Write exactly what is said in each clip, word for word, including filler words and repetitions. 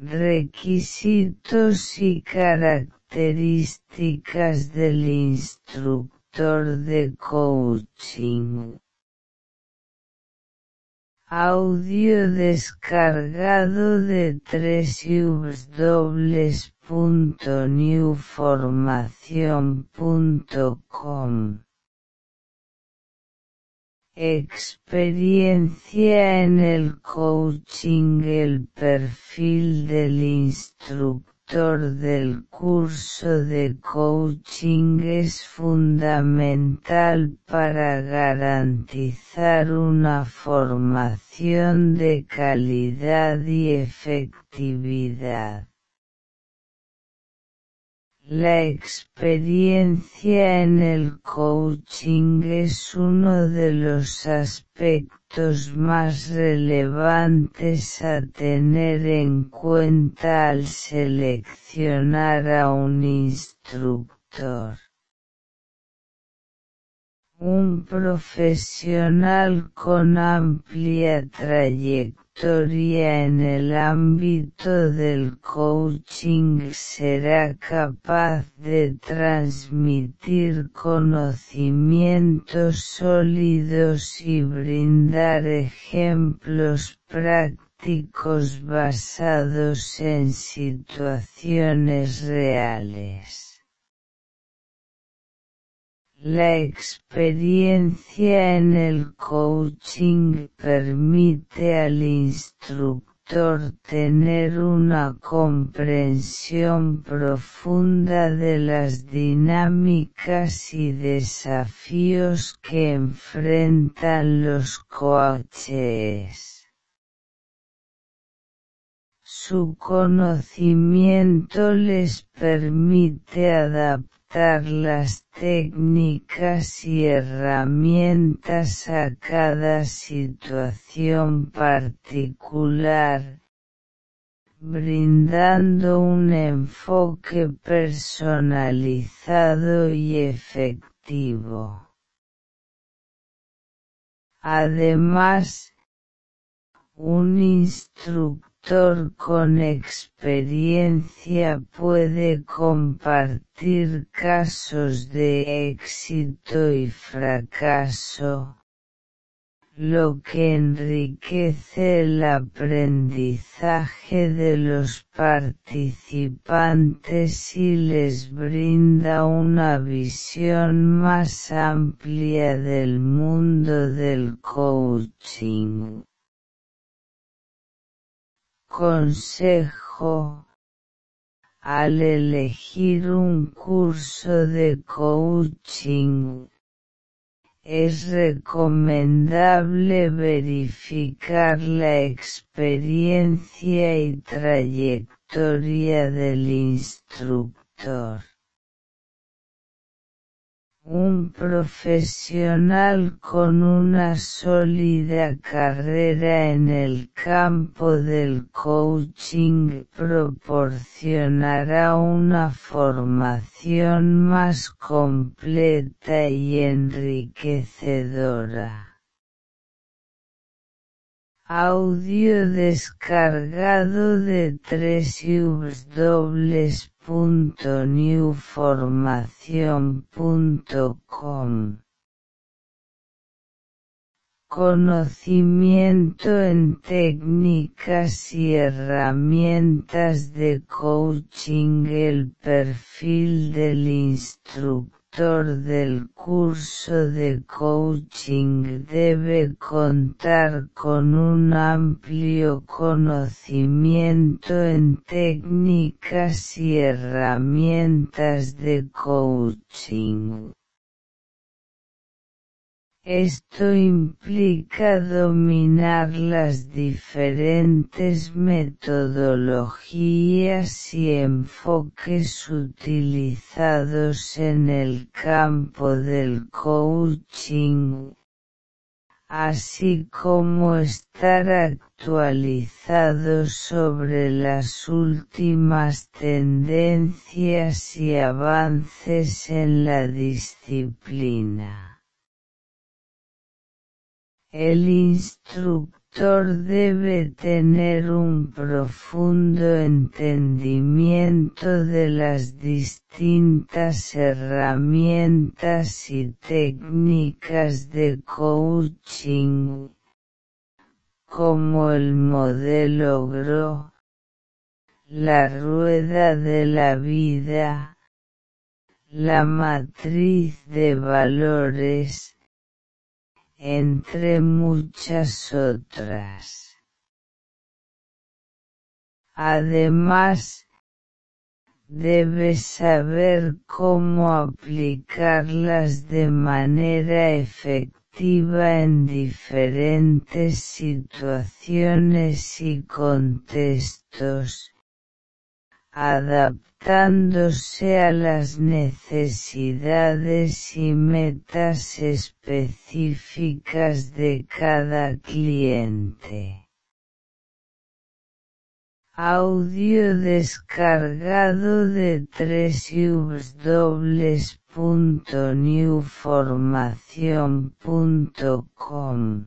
Requisitos y características del instructor de coaching. Audio descargado de doble u doble u doble u punto new formación punto com. Experiencia en el coaching. El perfil del instructor del curso de coaching es fundamental para garantizar una formación de calidad y efectividad. La experiencia en el coaching es uno de los aspectos más relevantes a tener en cuenta al seleccionar a un instructor. Un profesional con amplia trayectoria en el ámbito del coaching será capaz de transmitir conocimientos sólidos y brindar ejemplos prácticos basados en situaciones reales. La experiencia en el coaching permite al instructor tener una comprensión profunda de las dinámicas y desafíos que enfrentan los coaches. Su conocimiento les permite adaptar las técnicas y herramientas a cada situación particular, brindando un enfoque personalizado y efectivo. Además, un instructor con experiencia puede compartir casos de éxito y fracaso, lo que enriquece el aprendizaje de los participantes y les brinda una visión más amplia del mundo del coaching. Consejo: al elegir un curso de coaching, es recomendable verificar la experiencia y trayectoria del instructor. Un profesional con una sólida carrera en el campo del coaching proporcionará una formación más completa y enriquecedora. Audio descargado de doble u doble u doble u punto new formación punto com. Conocimiento en técnicas y herramientas de coaching. El perfil del instructor del curso de coaching debe contar con un amplio conocimiento en técnicas y herramientas de coaching. Esto implica dominar las diferentes metodologías y enfoques utilizados en el campo del coaching, así como estar actualizado sobre las últimas tendencias y avances en la disciplina. El instructor instructor debe tener un profundo entendimiento de las distintas herramientas y técnicas de coaching, como el modelo G R O, la rueda de la vida, la matriz de valores, entre muchas otras. Además, debe saber cómo aplicarlas de manera efectiva en diferentes situaciones y contextos, adaptándose a las necesidades y metas específicas de cada cliente. Audio descargado de doble u doble u doble u punto new formación punto com.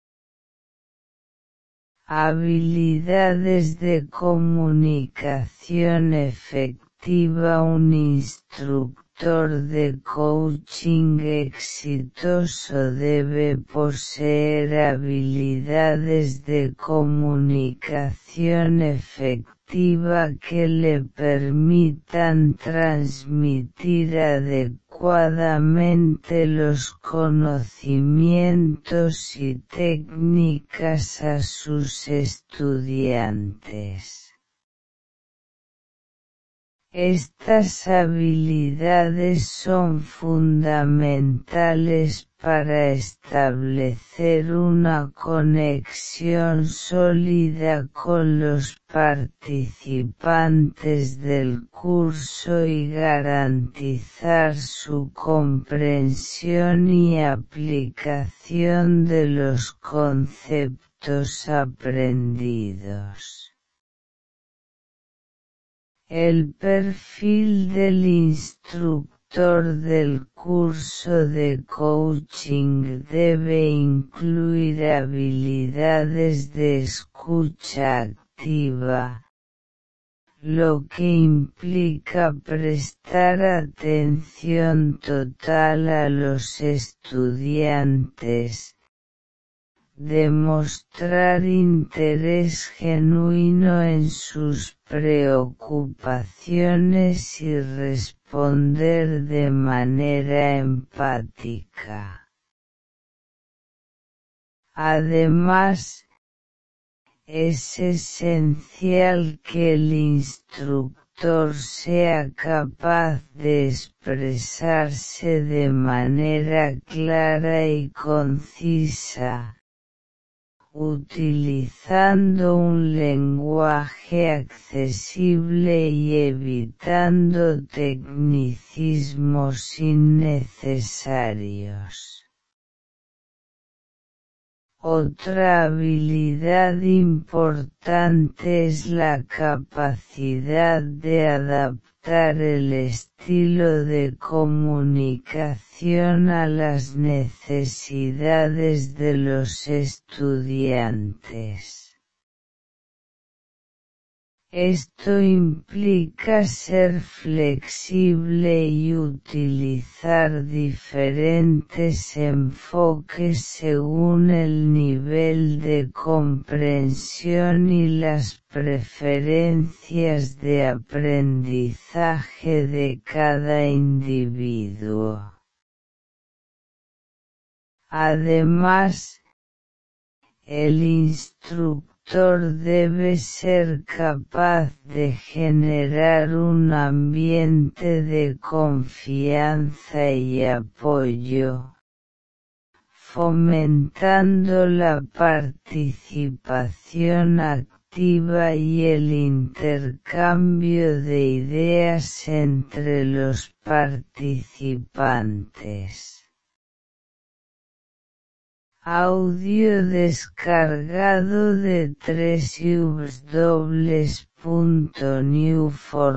Habilidades de comunicación efectiva. Un instructor de coaching exitoso debe poseer habilidades de comunicación efectiva que le permitan transmitir adecuadamente los conocimientos y técnicas a sus estudiantes. Estas habilidades son fundamentales para establecer una conexión sólida con los participantes del curso y garantizar su comprensión y aplicación de los conceptos aprendidos. El perfil del instructor del curso de coaching debe incluir habilidades de escucha activa, lo que implica prestar atención total a los estudiantes, demostrar interés genuino en sus preocupaciones y responder de manera empática. Además, es esencial que el instructor sea capaz de expresarse de manera clara y concisa, utilizando un lenguaje accesible y evitando tecnicismos innecesarios. Otra habilidad importante es la capacidad de adaptar el estilo de comunicación a las necesidades de los estudiantes. Esto implica ser flexible y utilizar diferentes enfoques según el nivel de comprensión y las preferencias de aprendizaje de cada individuo. Además, el instructor debe ser capaz de generar un ambiente de confianza y apoyo, fomentando la participación activa y el intercambio de ideas entre los participantes. Audio descargado de doble u doble u doble u punto new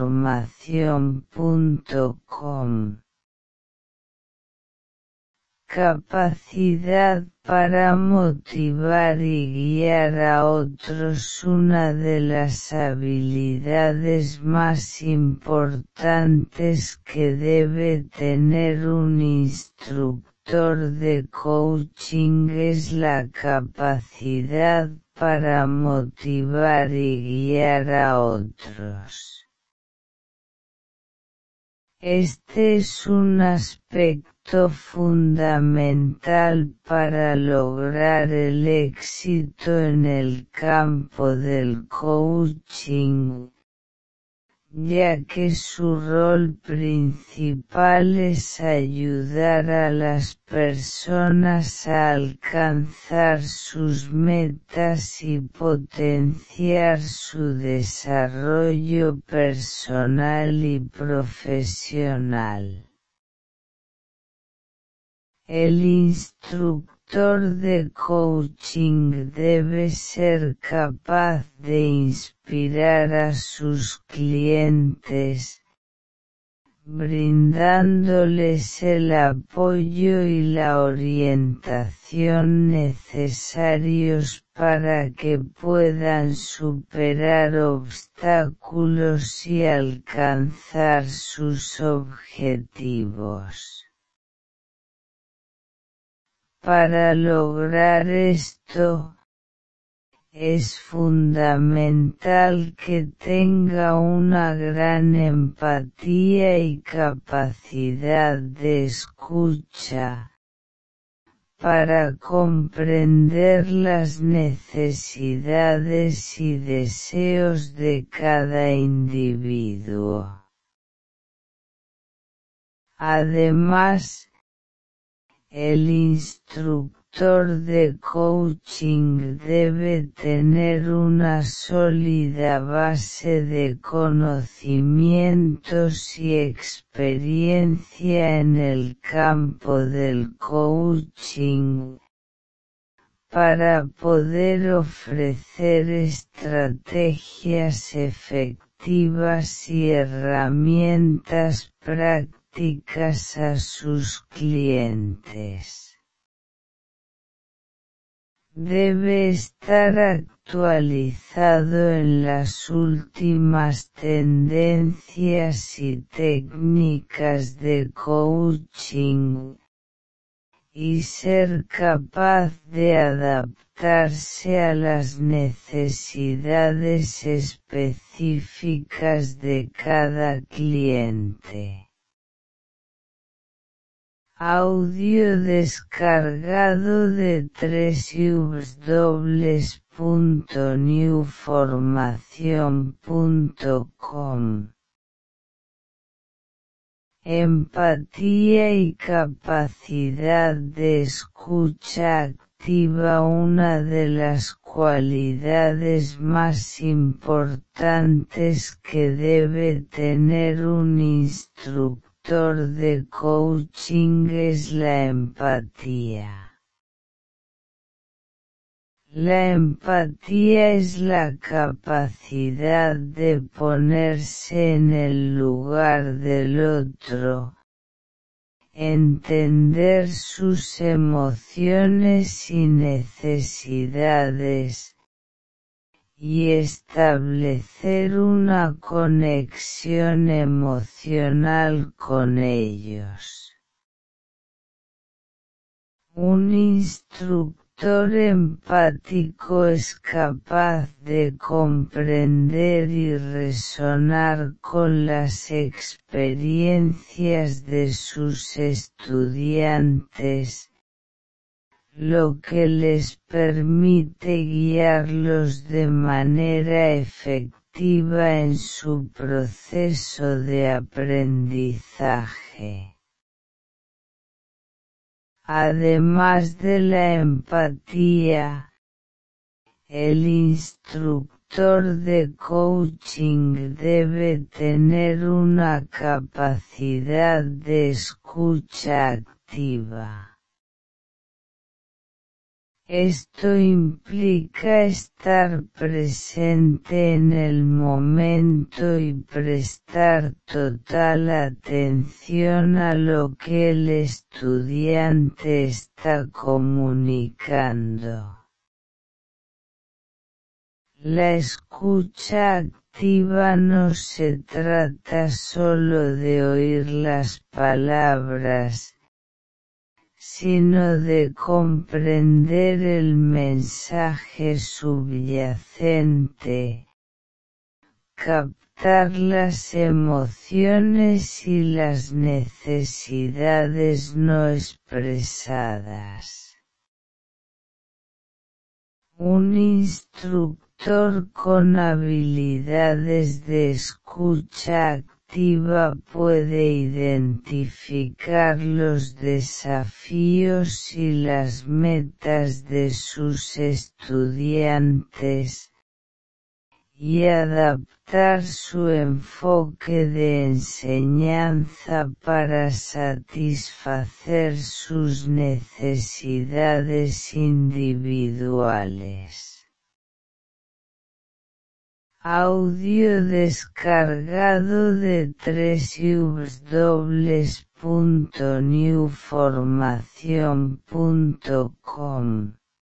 formación punto com. capacidad para motivar y guiar a otros. Una de las habilidades más importantes que debe tener un instructor de coaching es la capacidad para motivar y guiar a otros. Este es un aspecto fundamental para lograr el éxito en el campo del coaching, ya que su rol principal es ayudar a las personas a alcanzar sus metas y potenciar su desarrollo personal y profesional. El instructor de coaching debe ser capaz de inspirar a sus clientes, brindándoles el apoyo y la orientación necesarios para que puedan superar obstáculos y alcanzar sus objetivos. Para lograr esto, es fundamental que tenga una gran empatía y capacidad de escucha, para comprender las necesidades y deseos de cada individuo. Además, el instructor de coaching debe tener una sólida base de conocimientos y experiencia en el campo del coaching, para poder ofrecer estrategias efectivas y herramientas prácticas a sus clientes. Debe estar actualizado en las últimas tendencias y técnicas de coaching, y ser capaz de adaptarse a las necesidades específicas de cada cliente. Audio descargado de w w w punto new formación punto com. Empatía y capacidad de escucha activa. Una de las cualidades más importantes que debe tener un instructor de coaching es la empatía. La empatía es la capacidad de ponerse en el lugar del otro, entender sus emociones y necesidades, y establecer una conexión emocional con ellos. Un instructor empático es capaz de comprender y resonar con las experiencias de sus estudiantes, lo que les permite guiarlos de manera efectiva en su proceso de aprendizaje. Además de la empatía, el instructor de coaching debe tener una capacidad de escucha activa. Esto implica estar presente en el momento y prestar total atención a lo que el estudiante está comunicando. La escucha activa no se trata solo de oír las palabras, sino de comprender el mensaje subyacente, captar las emociones y las necesidades no expresadas. Un instructor con habilidades de escucha activa puede identificar los desafíos y las metas de sus estudiantes y adaptar su enfoque de enseñanza para satisfacer sus necesidades individuales. Audio descargado de doble u doble u doble u punto new formación punto com.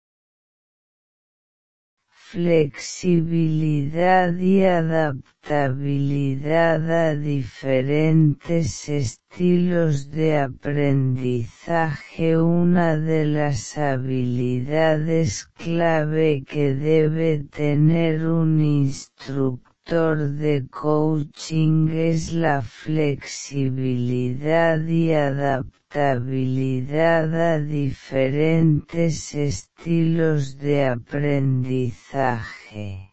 Flexibilidad y adaptabilidad a diferentes estilos de aprendizaje. Una de las habilidades clave que debe tener un instructor de coaching es la flexibilidad y adaptabilidad a diferentes estilos de aprendizaje.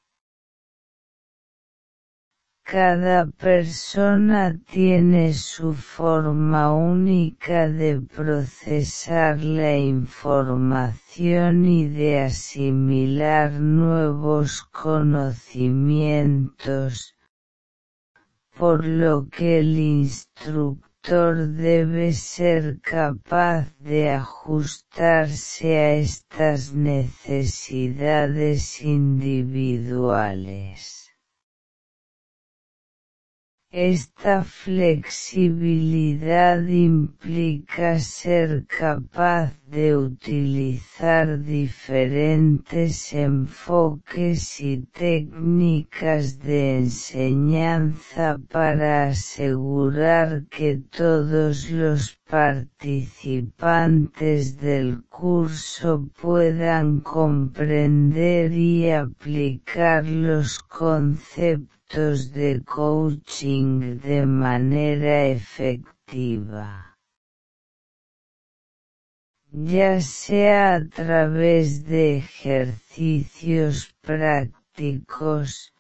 Cada persona tiene su forma única de procesar la información y de asimilar nuevos conocimientos, por lo que el instructor debe ser capaz de ajustarse a estas necesidades individuales. Esta flexibilidad implica ser capaz de utilizar diferentes enfoques y técnicas de enseñanza para asegurar que todos los participantes del curso puedan comprender y aplicar los conceptos de coaching de manera efectiva, ya sea a través de ejercicios prácticos,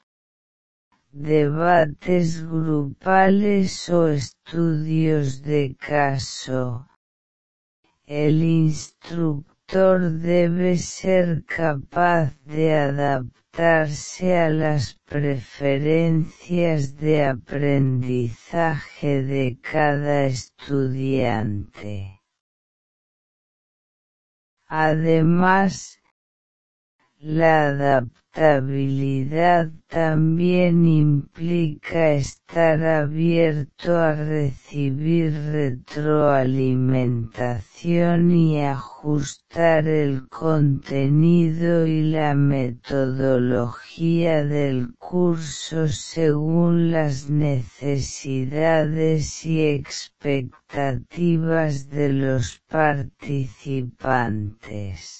debates grupales o estudios de caso. El instructor debe ser capaz de adaptarse a las preferencias de aprendizaje de cada estudiante. Además, la adaptabilidad también implica estar abierto a recibir retroalimentación y ajustar el contenido y la metodología del curso según las necesidades y expectativas de los participantes.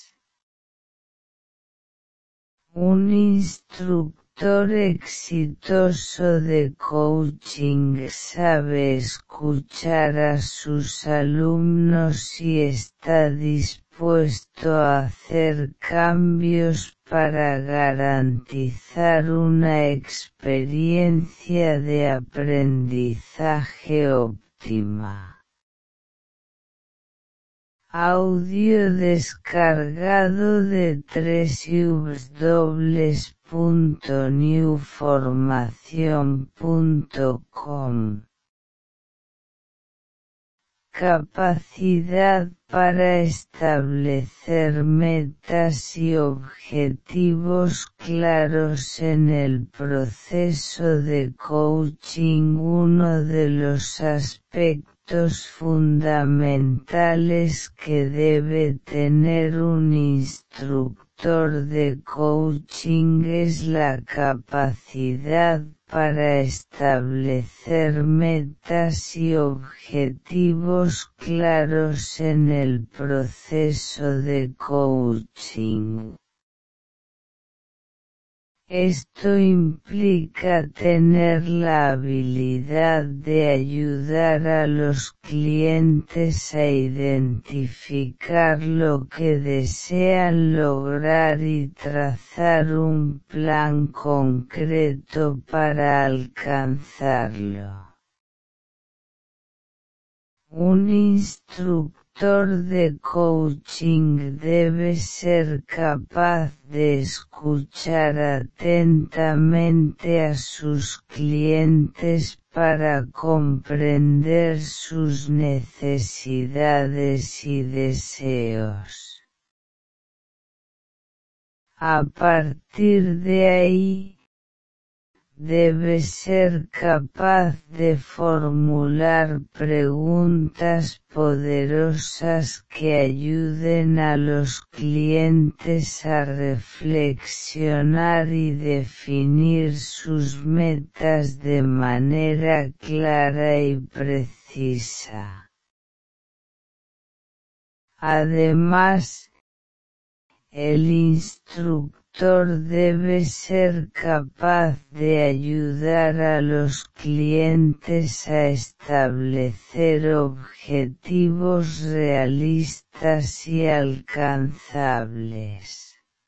Un instructor exitoso de coaching sabe escuchar a sus alumnos y está dispuesto a hacer cambios para garantizar una experiencia de aprendizaje óptima. Audio descargado de doble u doble u doble u punto new formación punto com. capacidad para establecer metas y objetivos claros en el proceso de coaching. Uno de los aspectos fundamentales que debe tener un instructor de coaching es la capacidad para establecer metas y objetivos claros en el proceso de coaching. Esto implica tener la habilidad de ayudar a los clientes a identificar lo que desean lograr y trazar un plan concreto para alcanzarlo. Un instructor de coaching debe ser capaz de escuchar atentamente a sus clientes para comprender sus necesidades y deseos. A partir de ahí, debe ser capaz de formular preguntas poderosas que ayuden a los clientes a reflexionar y definir sus metas de manera clara y precisa. Además, el instructor debe ser capaz de ayudar a los clientes a establecer objetivos realistas y alcanzables.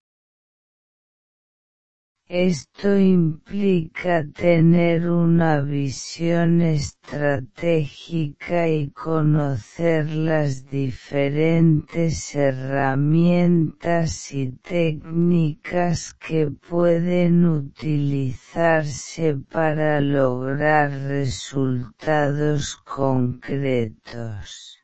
Esto implica tener una visión estratégica y conocer las diferentes herramientas y técnicas que pueden utilizarse para lograr resultados concretos.